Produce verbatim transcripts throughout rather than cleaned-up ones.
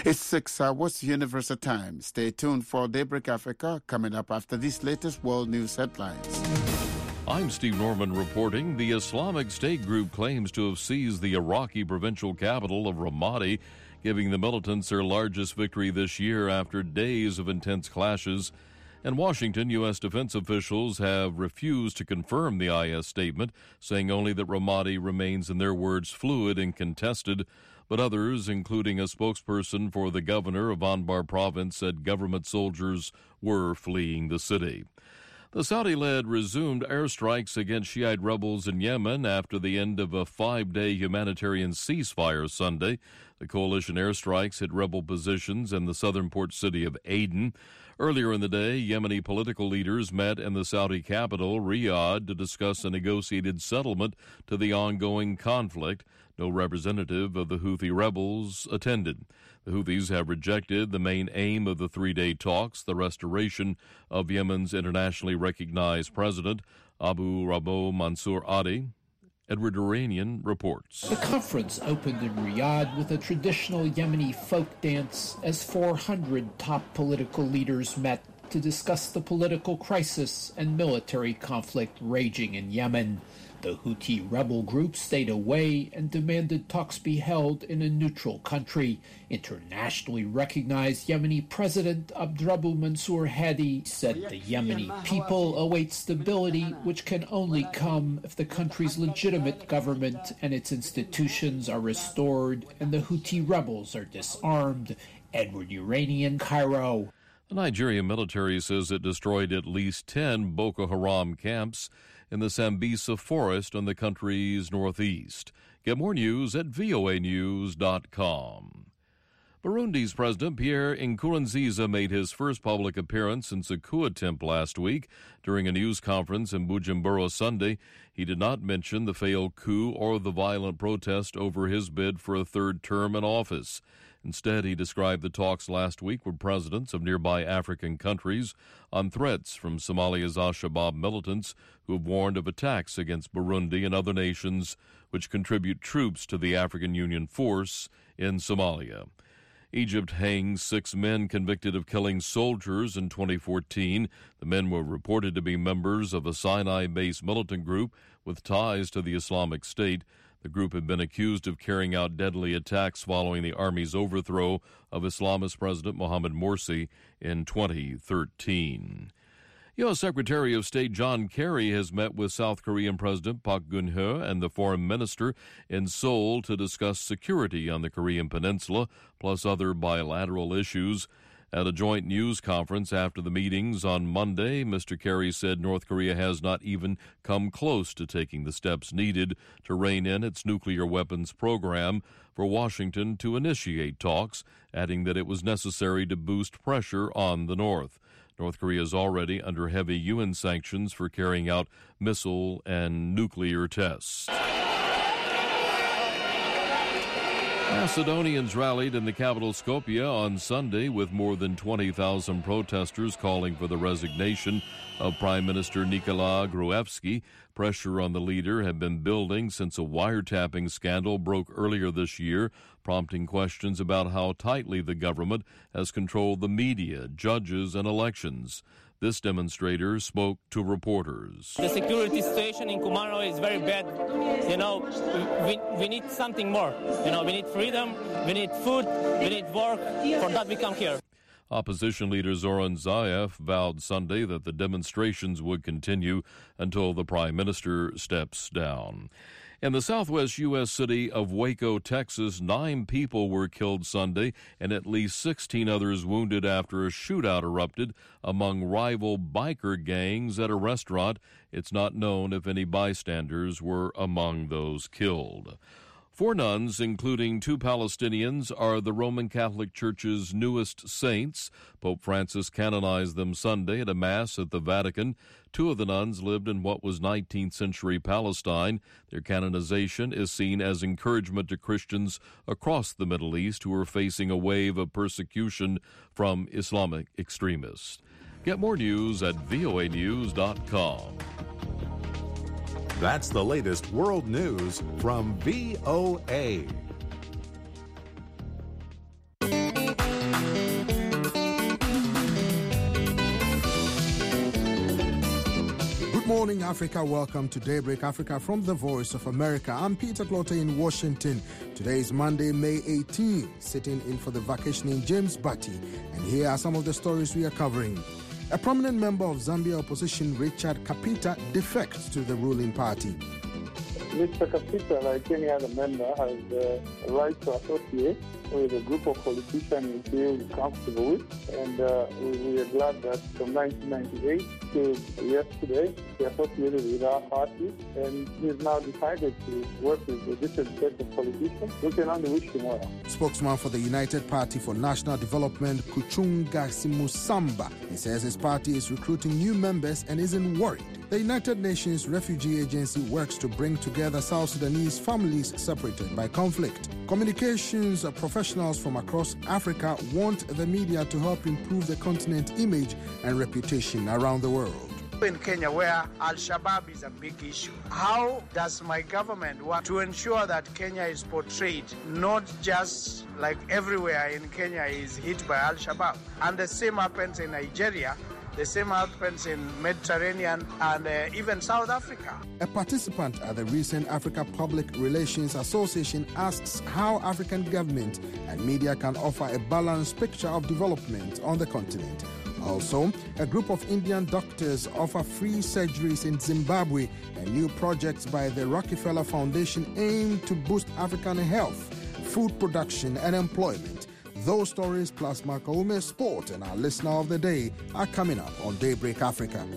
It's six hours Universal Time. Stay tuned for Daybreak Africa coming up after these latest world news headlines. I'm Steve Norman reporting. The Islamic State group claims to have seized the Iraqi provincial capital of Ramadi, giving the militants their largest victory this year after days of intense clashes. In Washington, U S defense officials have refused to confirm the I S statement, saying only that Ramadi remains, in their words, fluid and contested. But others, including a spokesperson for the governor of Anbar province, said government soldiers were fleeing the city. The Saudi-led resumed airstrikes against Shiite rebels in Yemen after the end of a five-day humanitarian ceasefire Sunday. The coalition airstrikes hit rebel positions in the southern port city of Aden. Earlier in the day, Yemeni political leaders met in the Saudi capital, Riyadh, to discuss a negotiated settlement to the ongoing conflict. No representative of the Houthi rebels attended. The Houthis have rejected the main aim of the three-day talks, the restoration of Yemen's internationally recognized president, Abu Rabo Mansour Hadi. Edward Iranian reports. The conference opened in Riyadh with a traditional Yemeni folk dance as four hundred top political leaders met to discuss the political crisis and military conflict raging in Yemen. The Houthi rebel group stayed away and demanded talks be held in a neutral country. Internationally recognized Yemeni President Abdrabbu Mansour Hadi said the Yemeni people await stability, which can only come if the country's legitimate government and its institutions are restored and the Houthi rebels are disarmed. Edward Iranian, Cairo. The Nigerian military says it destroyed at least ten Boko Haram camps in the Sambisa forest on the country's northeast. Get more news at V O A news dot com. Burundi's President Pierre Nkurunziza made his first public appearance since a coup attempt last week. During a news conference in Bujumbura Sunday, he did not mention the failed coup or the violent protest over his bid for a third term in office. Instead, he described the talks last week with presidents of nearby African countries on threats from Somalia's al-Shabaab militants who have warned of attacks against Burundi and other nations which contribute troops to the African Union force in Somalia. Egypt hangs six men convicted of killing soldiers in twenty fourteen. The men were reported to be members of a Sinai-based militant group with ties to the Islamic State. The group had been accused of carrying out deadly attacks following the army's overthrow of Islamist President Mohamed Morsi in twenty thirteen. U S. Secretary of State John Kerry has met with South Korean President Park Geun-hye and the foreign minister in Seoul to discuss security on the Korean peninsula, plus other bilateral issues. At a joint news conference after the meetings on Monday, Mister Kerry said North Korea has not even come close to taking the steps needed to rein in its nuclear weapons program for Washington to initiate talks, adding that it was necessary to boost pressure on the North. North Korea is already under heavy U N sanctions for carrying out missile and nuclear tests. Macedonians rallied in the capital Skopje on Sunday with more than twenty thousand protesters calling for the resignation of Prime Minister Nikola Gruevski. Pressure on the leader had been building since a wiretapping scandal broke earlier this year, prompting questions about how tightly the government has controlled the media, judges, and elections. This demonstrator spoke to reporters. The security situation in Kumano is very bad. You know, we, we need something more. You know, we need freedom, we need food, we need work. For that we come here. Opposition leader Zoran Zaev vowed Sunday that the demonstrations would continue until the prime minister steps down. In the southwest U S city of Waco, Texas, nine people were killed Sunday and at least sixteen others wounded after a shootout erupted among rival biker gangs at a restaurant. It's not known if any bystanders were among those killed. Four nuns, including two Palestinians, are the Roman Catholic Church's newest saints. Pope Francis canonized them Sunday at a Mass at the Vatican. Two of the nuns lived in what was nineteenth century Palestine. Their canonization is seen as encouragement to Christians across the Middle East who are facing a wave of persecution from Islamic extremists. Get more news at V O A news dot com. That's the latest world news from V O A. morning, Africa. Welcome to Daybreak Africa from the Voice of America. I'm Peter Clotter in Washington. Today is Monday, May eighteenth, sitting in for the vacationing James Batty. And here are some of the stories we are covering. A prominent member of Zambia opposition, Richard Kapita, defects to the ruling party. Mister Kapita, like any other member, has the right to associate with a group of politicians he feels comfortable with. And uh, we, we are glad that from nineteen ninety-eight to yesterday, he associated with our party. And he has now decided to work with a different set of politicians. We can only wish him well. Spokesman for the United Party for National Development, Kuchunga Simusamba, he says his party is recruiting new members and isn't worried. The United Nations Refugee Agency works to bring together South Sudanese families separated by conflict. Communications professionals from across Africa want the media to help improve the continent's image and reputation around the world. In Kenya, where Al-Shabaab is a big issue, how does my government want to ensure that Kenya is portrayed not just like everywhere in Kenya is hit by Al-Shabaab? And the same happens in Nigeria. The same happens in Mediterranean and uh, even South Africa. A participant at the recent Africa Public Relations Association asks how African government and media can offer a balanced picture of development on the continent. Also, a group of Indian doctors offer free surgeries in Zimbabwe, and new projects by the Rockefeller Foundation aim to boost African health, food production, and employment. Those stories plus Makaume Sport and our listener of the day are coming up on Daybreak Africa.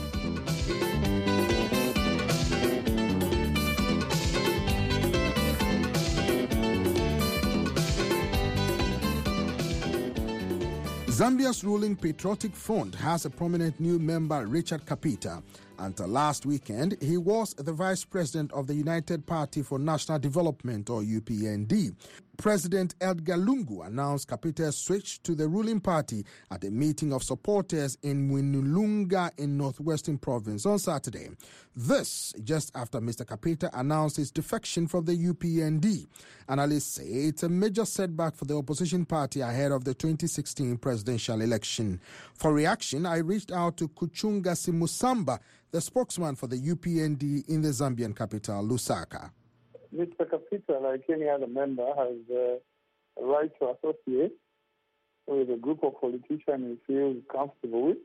Zambia's ruling Patriotic Front has a prominent new member, Richard Kapita. Until last weekend, he was the vice president of the United Party for National Development, or U P N D. President Edgar Lungu announced Kapita's switch to the ruling party at a meeting of supporters in Mwinulunga in Northwestern Province on Saturday. This just after Mister Kapita announced his defection from the U P N D. Analysts say it's a major setback for the opposition party ahead of the twenty sixteen presidential election. For reaction, I reached out to Kuchunga Simusamba, the spokesman for the U P N D in the Zambian capital, Lusaka. Mister Kapita, like any other member, has the right to associate with a group of politicians he feels comfortable with.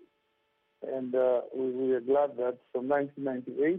And uh, we, we are glad that from nineteen ninety-eight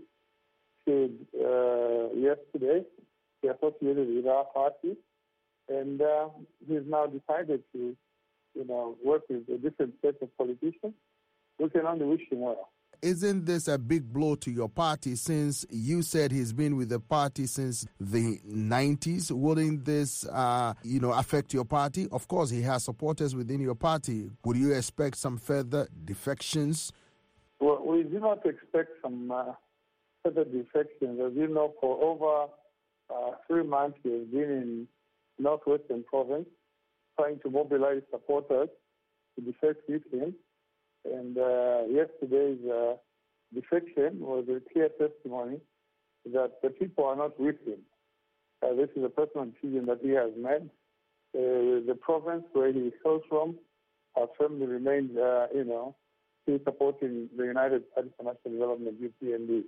to uh, yesterday, he associated with our party. And uh, he's now decided to, you know, work with a different set of politicians. We can only wish him well. Isn't this a big blow to your party since you said he's been with the party since the nineties? Wouldn't this, uh, you know, affect your party? Of course, he has supporters within your party. Would you expect some further defections? Well, we do not expect some uh, further defections. As you know, for over uh, three months, he has been in Northwestern Province trying to mobilize supporters to defect with him. And uh, yesterday's uh, defection was a clear testimony that the people are not with him. Uh, this is a personal decision that he has made. Uh, the province where he hails from has firmly remained, uh, you know, still supporting the United Party for National Development, U P N D.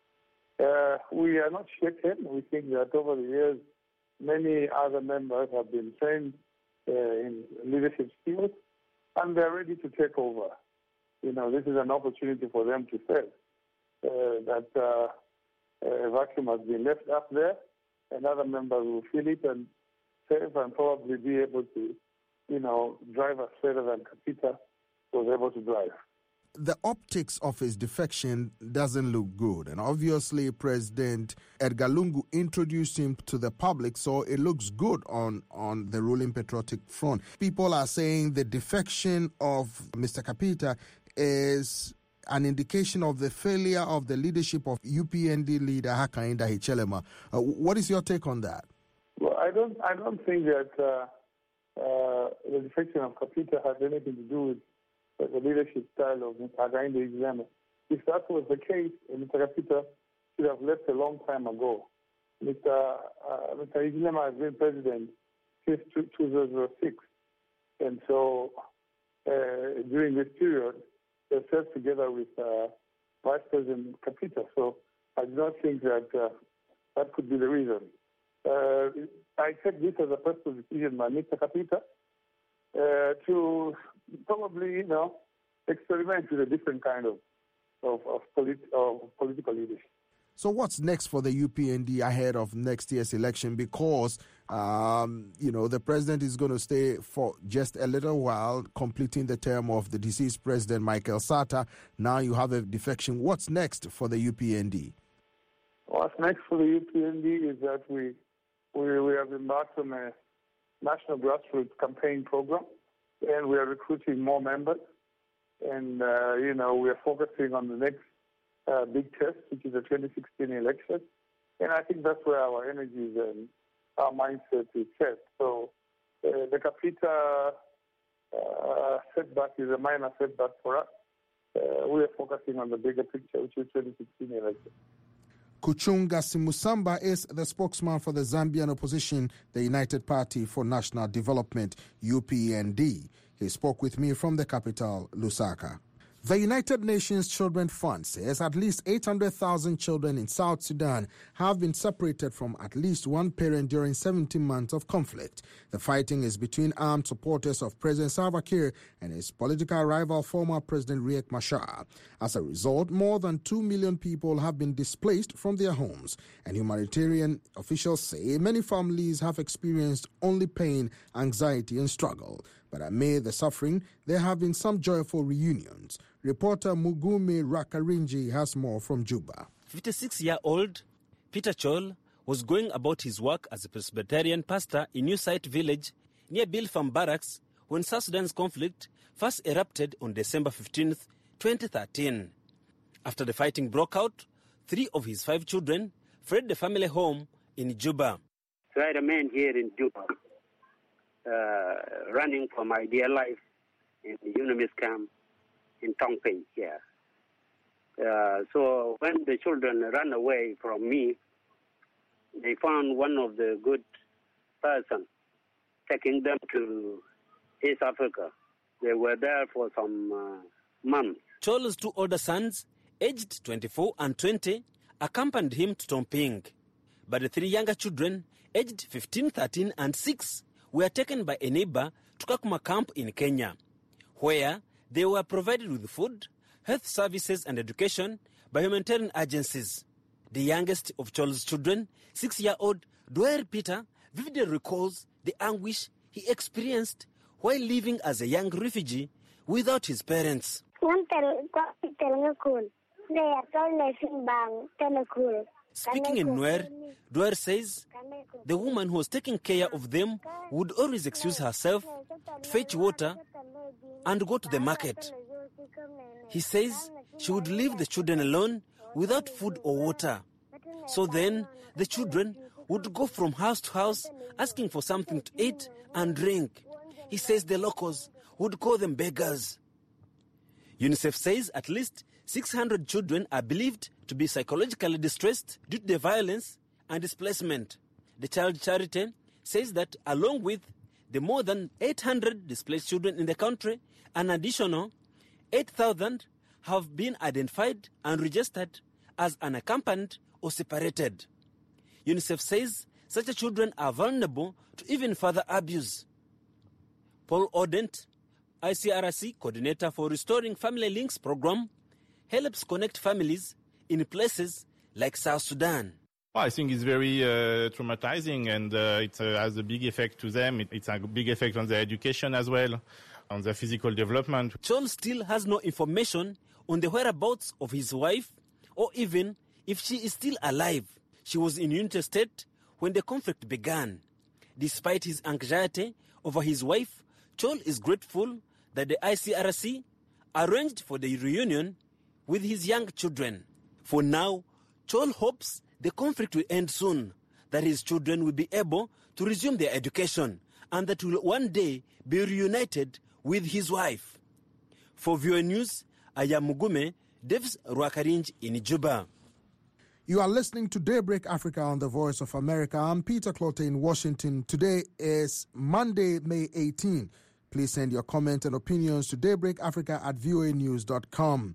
Uh, we are not shaken. We think that over the years, many other members have been trained uh, in leadership skills, and they're ready to take over. You know, this is an opportunity for them to say uh, that uh, a vacuum has been left up there, and other members will fill it and serve and probably be able to, you know, drive us further than Kapita was able to drive. The optics of his defection doesn't look good. And obviously, President Edgar Lungu introduced him to the public, so it looks good on, on the ruling Patriotic Front. People are saying the defection of Mister Kapita is an indication of the failure of the leadership of U P N D leader Hakainde Hichilema. Uh, what is your take on that? Well, I don't, I don't think that uh, uh, the defection of Kapita has anything to do with the leadership style of Mister Hakainde Hichilema. If that was the case, Mister Kapita should have left a long time ago. Mister Uh, Mister Hichilema has been president since two thousand six, and so uh, during this period, they served together with uh, Vice President Kapita. So I do not think that uh, that could be the reason. Uh, I take this as a personal decision by Mister Kapita uh, to probably, you know, experiment with a different kind of of, of, polit- of political leadership. So what's next for the U P N D ahead of next year's election? Because, um, you know, the president is going to stay for just a little while, completing the term of the deceased president, Michael Sata. Now you have a defection. What's next for the U P N D? What's next for the U P N D is that we, we, we have embarked on a national grassroots campaign program, and we are recruiting more members. And, uh, you know, we are focusing on the next Uh, big test, which is the twenty sixteen election. And I think that's where our energies and our mindset is set. So uh, the Kapita uh, setback is a minor setback for us. Uh, we are focusing on the bigger picture, which is twenty sixteen election. Kuchunga Simusamba is the spokesman for the Zambian opposition, the United Party for National Development, U P N D. He spoke with me from the capital, Lusaka. The United Nations Children Fund says at least eight hundred thousand children in South Sudan have been separated from at least one parent during seventeen months of conflict. The fighting is between armed supporters of President Salva Kiir and his political rival, former President Riek Machar. As a result, more than two million people have been displaced from their homes, and humanitarian officials say many families have experienced only pain, anxiety, and struggle. But amid the suffering, there have been some joyful reunions. Reporter Mugume Rakarinji has more from Juba. fifty-six-year-old Peter Chol was going about his work as a Presbyterian pastor in New Site village near Bilfam Barracks when South Sudan's conflict first erupted on December fifteenth, twenty thirteen. After the fighting broke out, three of his five children fled the family home in Juba. So I remained here in Juba, uh, running for my dear life in the UNAMIS camp in Tongpei here. Uh, so when the children ran away from me, they found one of the good persons taking them to East Africa. They were there for some uh, months. Chol's two older sons, aged twenty-four and twenty, accompanied him to Tomping. But the three younger children, aged fifteen, thirteen, and six, were taken by a neighbor to Kakuma camp in Kenya, where they were provided with food, health services, and education by humanitarian agencies. The youngest of Chol's children, six-year-old Dwyer Peter, vividly recalls the anguish he experienced while living as a young refugee without his parents. Speaking in Nuer, Dwyer says the woman who was taking care of them would always excuse herself to fetch water and go to the market. He says she would leave the children alone without food or water. So then the children would go from house to house asking for something to eat and drink. He says the locals would call them beggars. UNICEF says at least six hundred children are believed to be psychologically distressed due to the violence and displacement. The Child Charity says that along with the more than eight hundred displaced children in the country, an additional eight thousand have been identified and registered as unaccompanied or separated. UNICEF says such children are vulnerable to even further abuse. Paul Odent, I C R C coordinator for Restoring Family Links program, helps connect families in places like South Sudan. Well, I think it's very uh, traumatizing, and uh, it uh, has a big effect to them. It, it's a big effect on their education as well, on their physical development. Chol still has no information on the whereabouts of his wife, or even if she is still alive. She was in United States when the conflict began. Despite his anxiety over his wife, Chol is grateful that the I C R C arranged for the reunion with his young children. For now, Chol hopes the conflict will end soon, that his children will be able to resume their education, and that will one day be reunited with his wife. For V O A News, I am Mugume Davis Rwakarinj in Juba. You are listening to Daybreak Africa on the Voice of America. I'm Peter Clotte in Washington. Today is Monday, May eighteenth. Please send your comments and opinions to daybreakafrica at voa news dot com.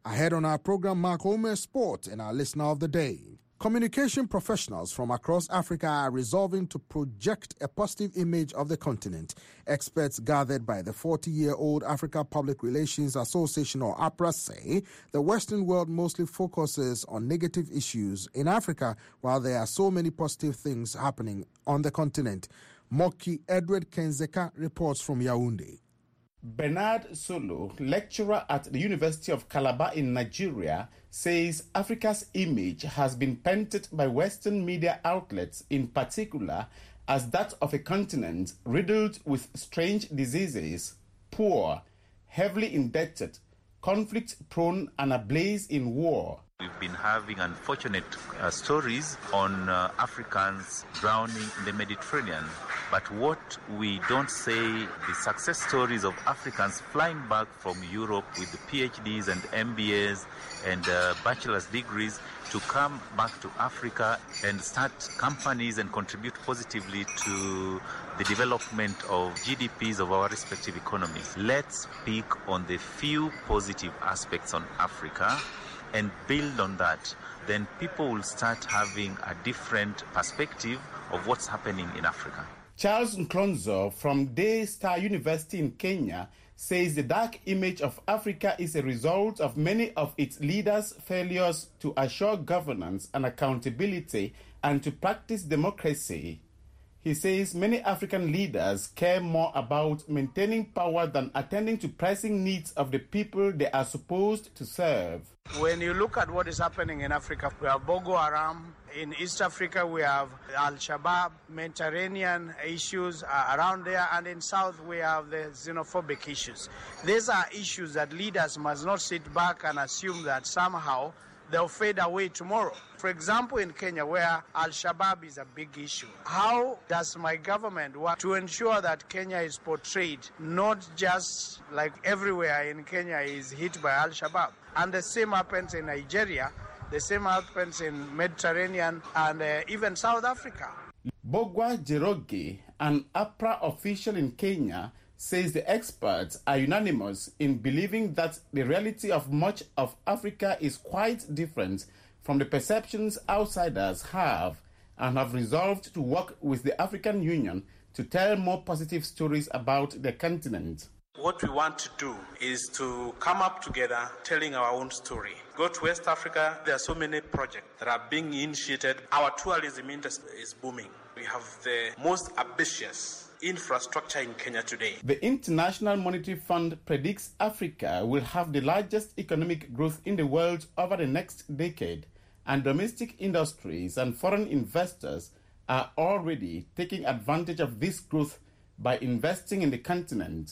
Ahead on our program, Mark Homer Sport and our listener of the day. Communication professionals from across Africa are resolving to project a positive image of the continent. Experts gathered by the forty-year-old Africa Public Relations Association, or APRA, say the Western world mostly focuses on negative issues in Africa, while there are so many positive things happening on the continent. Moki Edward Kenzeka reports from Yaoundé. Bernard Solo, lecturer at the University of Calabar in Nigeria, says Africa's image has been painted by Western media outlets, in particular, as that of a continent riddled with strange diseases, poor, heavily indebted, conflict-prone, and ablaze in war. We've been having unfortunate uh, stories on uh, Africans drowning in the Mediterranean. But what we don't say, the success stories of Africans flying back from Europe with the PhDs and M B As and uh, bachelor's degrees to come back to Africa and start companies and contribute positively to the development of G D Ps of our respective economies. Let's speak on the few positive aspects on Africa and build on that. Then people will start having a different perspective of what's happening in Africa. Charles Nklonzo from Daystar University in Kenya says the dark image of Africa is a result of many of its leaders' failures to assure governance and accountability and to practice democracy. He says many African leaders care more about maintaining power than attending to pressing needs of the people they are supposed to serve. When you look at what is happening in Africa, we have Boko Haram. In East Africa, we have Al-Shabaab, Mediterranean issues uh, around there, and in South, we have the xenophobic issues. These are issues that leaders must not sit back and assume that somehow they'll fade away tomorrow. For example, in Kenya, where Al-Shabaab is a big issue, how does my government work to ensure that Kenya is portrayed not just like everywhere in Kenya is hit by Al-Shabaab? And the same happens in Nigeria, the same happens in Mediterranean and uh, even South Africa. Bogwa Jeroge, an APRA official in Kenya, says the experts are unanimous in believing that the reality of much of Africa is quite different from the perceptions outsiders have, and have resolved to work with the African Union to tell more positive stories about the continent. What we want to do is to come up together telling our own story. Go to West Africa, there are so many projects that are being initiated. Our tourism industry is booming. We have the most ambitious infrastructure in Kenya today. The International Monetary Fund predicts Africa will have the largest economic growth in the world over the next decade, and domestic industries and foreign investors are already taking advantage of this growth by investing in the continent.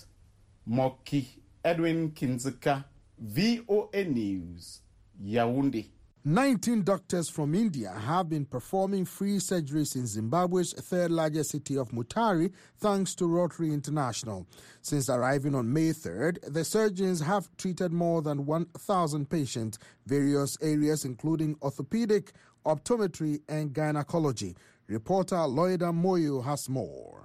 Moki Edwin Kinzuka, V O A News, Yaoundé. nineteen doctors from India have been performing free surgeries in Zimbabwe's third largest city of Mutare, thanks to Rotary International. Since arriving on May third, the surgeons have treated more than one thousand patients, various areas including orthopedic, optometry, and gynecology. Reporter Loida Moyo has more.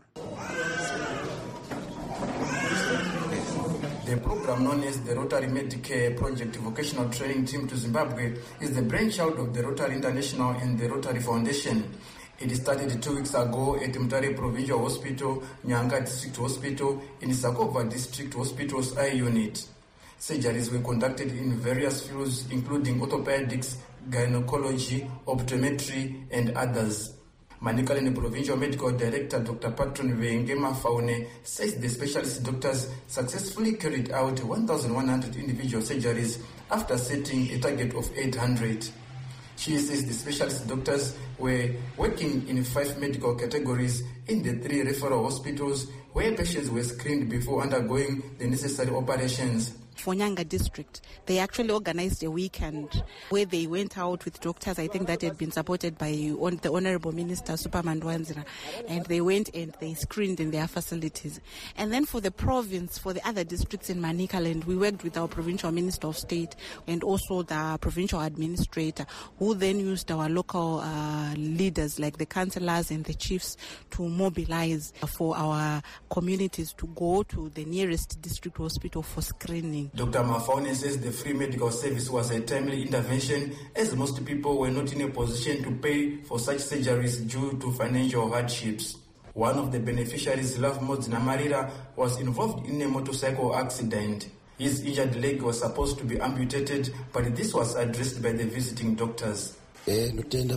The program known as the Rotary Medicare Project Vocational Training Team to Zimbabwe is the brainchild of the Rotary International and the Rotary Foundation. It started two weeks ago at Mutare Provincial Hospital, Nyanga District Hospital, and Sakova District Hospital's eye unit. Surgeries were conducted in various fields including orthopedics, gynecology, optometry, and others. Manicaland Provincial Medical Director Doctor Patron Vengema Faune says the specialist doctors successfully carried out one thousand one hundred individual surgeries after setting a target of eight hundred. She says the specialist doctors were working in five medical categories in the three referral hospitals where patients were screened before undergoing the necessary operations. For Nyanga district, they actually organized a weekend where they went out with doctors, I think that had been supported by on the Honorable Minister Superman Dwanzira, and they went and they screened in their facilities. And then for the province, for the other districts in Manicaland, we worked with our Provincial Minister of State and also the Provincial Administrator, who then used our local uh, leaders like the councillors and the chiefs to mobilize for our communities to go to the nearest district hospital for screening. doing. Doctor Mafaune says the free medical service was a timely intervention, as most people were not in a position to pay for such surgeries due to financial hardships. One of the beneficiaries, Love Modzina Marira, was involved in a motorcycle accident. His injured leg was supposed to be amputated, but this was addressed by the visiting doctors. I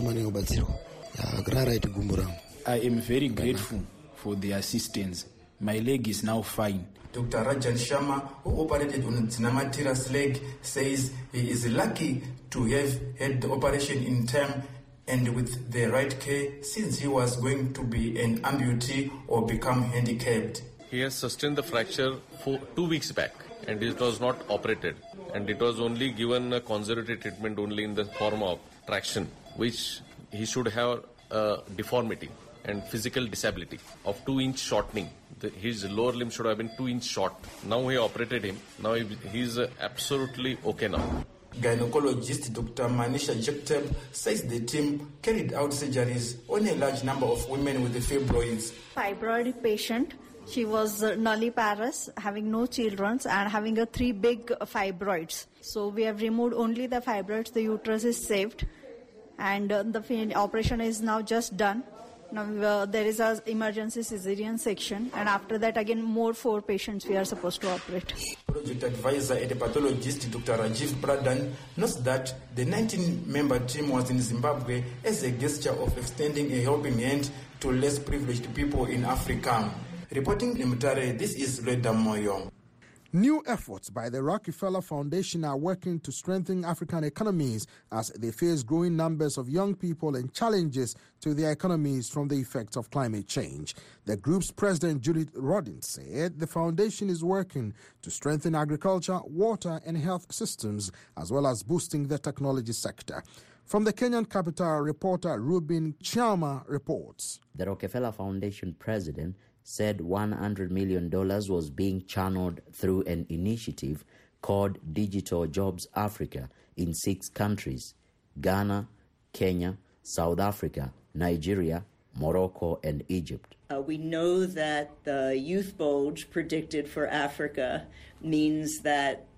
am very grateful for the assistance. My leg is now fine. Doctor Rajan Sharma, who operated on Dzinamatira's leg, says he is lucky to have had the operation in time and with the right care, since he was going to be an amputee or become handicapped. He has sustained the fracture for two weeks back, and it was not operated, and it was only given a conservative treatment only in the form of traction, which he should have a deformity and physical disability of two inch shortening. The, his lower limb should have been two inch short. Now he operated him. Now he, he's uh, absolutely okay now. Gynecologist Doctor Manisha Jagtab says the team carried out surgeries on a large number of women with the fibroids. Fibroid patient. She was uh, nulliparous, having no children and having a three big fibroids. So we have removed only the fibroids. The uterus is saved, and uh, the operation is now just done. Now uh, there is an emergency cesarean section, and after that again more four patients we are supposed to operate. Project advisor and pathologist Doctor Rajiv Pradhan notes that the nineteen-member team was in Zimbabwe as a gesture of extending a helping hand to less privileged people in Africa. Reporting in Mutare, this is Leda Moyo. New efforts by the Rockefeller Foundation are working to strengthen African economies as they face growing numbers of young people and challenges to their economies from the effects of climate change. The group's president, Judith Rodin, said the foundation is working to strengthen agriculture, water and health systems, as well as boosting the technology sector. From the Kenyan capital, reporter Rubin Chama reports. The Rockefeller Foundation president said one hundred million dollars was being channeled through an initiative called Digital Jobs Africa in six countries: Ghana, Kenya, South Africa, Nigeria, Morocco, and Egypt. Uh, we know that the youth bulge predicted for Africa means that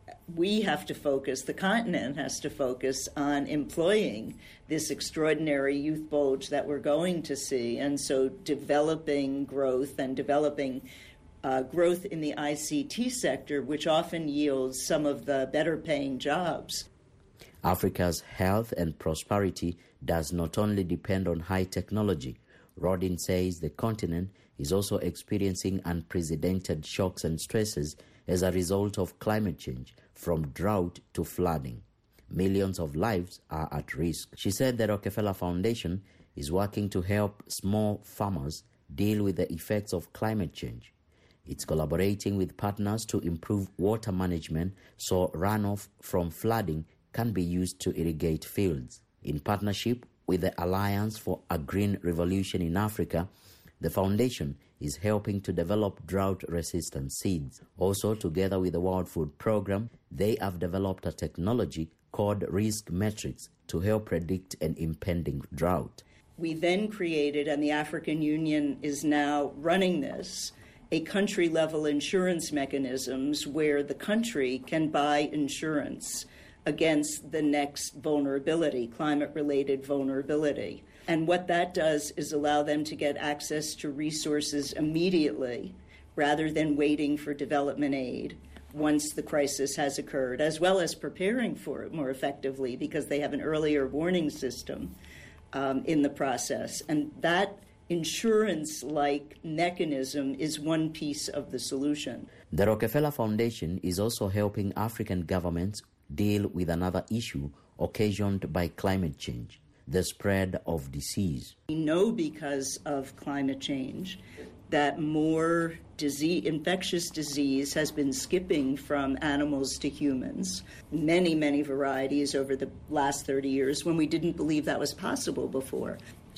we have to focus, the continent has to focus on employing this extraordinary youth bulge that we're going to see. And so developing growth and developing uh, growth in the I C T sector, which often yields some of the better paying jobs. Africa's health and prosperity does not only depend on high technology. Rodin says the continent is also experiencing unprecedented shocks and stresses as a result of climate change, from drought to flooding. Millions of lives are at risk. She said the Rockefeller Foundation is working to help small farmers deal with the effects of climate change. It's collaborating with partners to improve water management so runoff from flooding can be used to irrigate fields. In partnership with the Alliance for a Green Revolution in Africa, the foundation is helping to develop drought-resistant seeds. Also, together with the World Food Programme, they have developed a technology called Risk Metrics to help predict an impending drought. We then created, and the African Union is now running this, a country-level insurance mechanisms where the country can buy insurance against the next vulnerability, climate-related vulnerability. And what that does is allow them to get access to resources immediately rather than waiting for development aid once the crisis has occurred, as well as preparing for it more effectively because they have an earlier warning system um, in the process. And that insurance-like mechanism is one piece of the solution. The Rockefeller Foundation is also helping African governments deal with another issue occasioned by climate change: the spread of disease. We know because of climate change that more disease, infectious disease has been skipping from animals to humans. Many, many varieties over the last thirty years when we didn't believe that was possible before.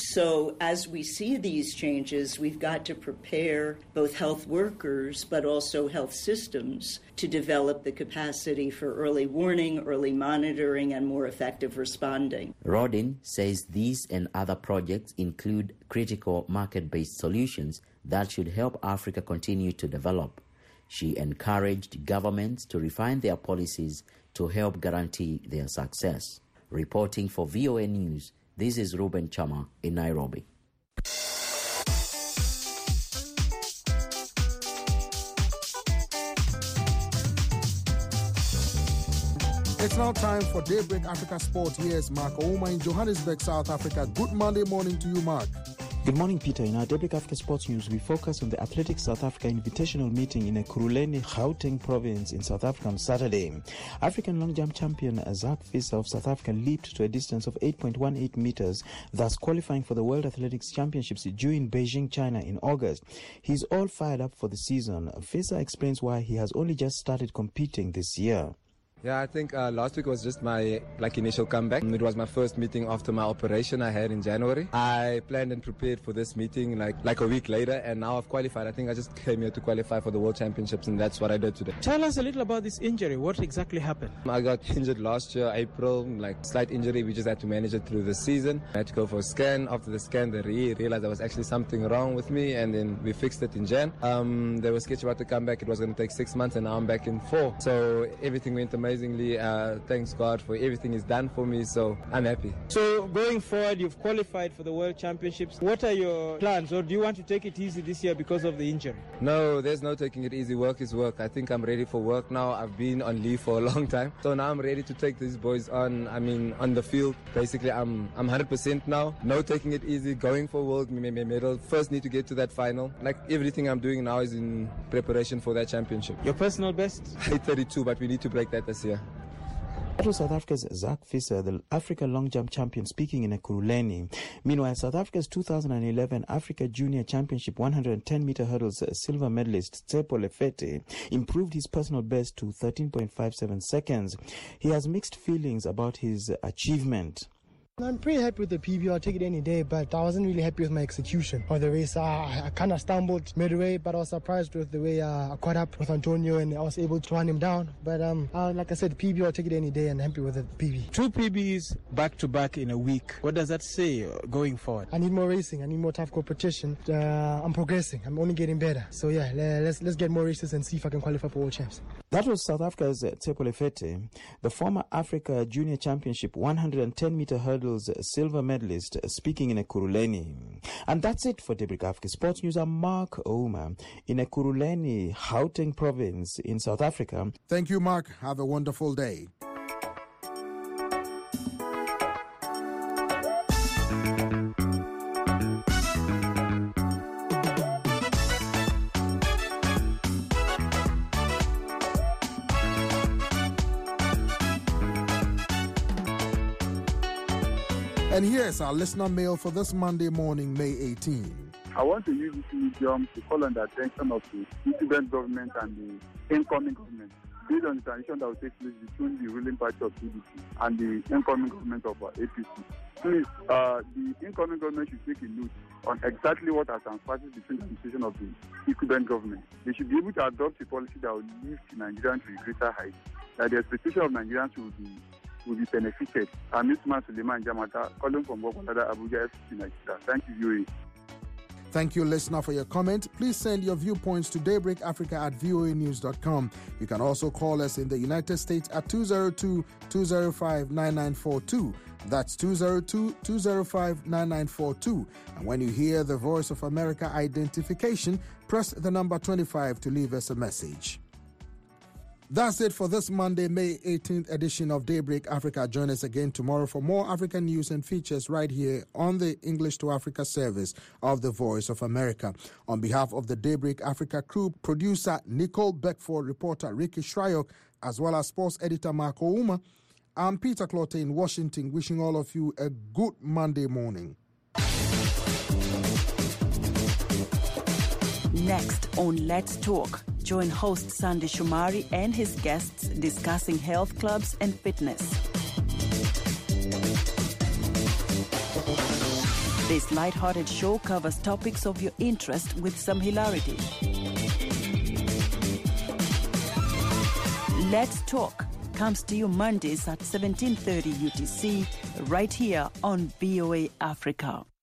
So as we see these changes, we've got to prepare both health workers but also health systems to develop the capacity for early warning, early monitoring, and more effective responding. Rodin says these and other projects include critical market-based solutions that should help Africa continue to develop. She encouraged governments to refine their policies to help guarantee their success. Reporting for V O A News, this is Ruben Chama in Nairobi. It's now time for Daybreak Africa Sport. Here's Mark Ouma in Johannesburg, South Africa. Good Monday morning to you, Mark. Good morning, Peter. In our Daybreak Africa Sports News, we focus on the Athletics South Africa Invitational meeting in Ekurhuleni, Gauteng province in South Africa on Saturday. African long jump champion Zak Visser of South Africa leaped to a distance of eight point one eight meters, thus qualifying for the World Athletics Championships due in Beijing, China in August. He's all fired up for the season. Visser explains why he has only just started competing this year. Yeah, I think uh, last week was just my like initial comeback. It was my first meeting after my operation I had in January. I planned and prepared for this meeting like like a week later, and now I've qualified. I think I just came here to qualify for the World Championships, and that's what I did today. Tell us a little about this injury. What exactly happened? I got injured last year, April, like slight injury. We just had to manage it through the season. I had to go for a scan. After the scan, they re- realized there was actually something wrong with me, and then we fixed it in Jan. Um, they were sketchy about the comeback. It was going to take six months, and now I'm back in four. So everything went amazingly. Uh, thanks God for everything He's done for me, so I'm happy. So going forward, you've qualified for the World Championships. What are your plans, or do you want to take it easy this year because of the injury? No, there's no taking it easy. Work is work. I think I'm ready for work now. I've been on leave for a long time, so now I'm ready to take these boys on. I mean, on the field. Basically, I'm I'm one hundred percent now. No taking it easy. Going for world medal. First, need to get to that final. Like everything I'm doing now is in preparation for that championship. Your personal best? eight thirty-two, but we need to break that this year. That was South Africa's Zak Visser, the Africa long jump champion, speaking in Ekurhuleni. Meanwhile, South Africa's two thousand eleven Africa Junior Championship one hundred ten meter hurdles silver medalist Tsepo Lefete improved his personal best to thirteen point five seven seconds. He has mixed feelings about his achievement. I'm pretty happy with the P B. I'll take it any day, but I wasn't really happy with my execution of the race. I, I kind of stumbled midway, but I was surprised with the way uh, I caught up with Antonio and I was able to run him down. But um, uh, like I said, the P B, I'll take it any day and I'm happy with the P B. Two P Bs back to back in a week. What does that say going forward? I need more racing. I need more tough competition. Uh, I'm progressing. I'm only getting better. So yeah, let's let's get more races and see if I can qualify for World Champs. That was South Africa's Tsepo Lefete, the former Africa Junior Championship one hundred ten meter hurdles silver medalist, speaking in Ekurhuleni. And that's it for Daybreak Africa Sports News. I'm Mark Ouma in Ekurhuleni, Gauteng province in South Africa. Thank you, Mark. Have a wonderful day. And here's our listener mail for this Monday morning, May eighteenth. I want to use this medium to call on the attention of the incumbent government and the incoming government, based on the transition that will take place between the ruling party of P D P and the incoming government of uh, A P C. Please, uh, the incoming government should take a note on exactly what are transpired between the administration of the incumbent government. They should be able to adopt a policy that will lift Nigerians to a greater height, that the expectation of Nigerians will be will be benefited. I'm Usman Suleiman Jamata, calling from Bokonada, Abuja, F C, Nigeria. Thank you, Yuri. Thank you, listener, for your comment. Please send your viewpoints to daybreak africa at v o a news dot com. You can also call us in the United States at two oh two, two oh five, nine nine four two. That's two oh two, two oh five, nine nine four two. And when you hear the Voice of America identification, press the number twenty-five to leave us a message. That's it for this Monday, May eighteenth edition of Daybreak Africa. Join us again tomorrow for more African news and features right here on the English to Africa service of the Voice of America. On behalf of the Daybreak Africa crew, producer Nicole Beckford, reporter Ricky Shryock, as well as sports editor Marco Ouma, I'm Peter Clotte in Washington, wishing all of you a good Monday morning. Next on Let's Talk, join host Sandy Shumari and his guests discussing health clubs and fitness. This light-hearted show covers topics of your interest with some hilarity. Let's Talk comes to you Mondays at seventeen thirty U T C, right here on V O A Africa.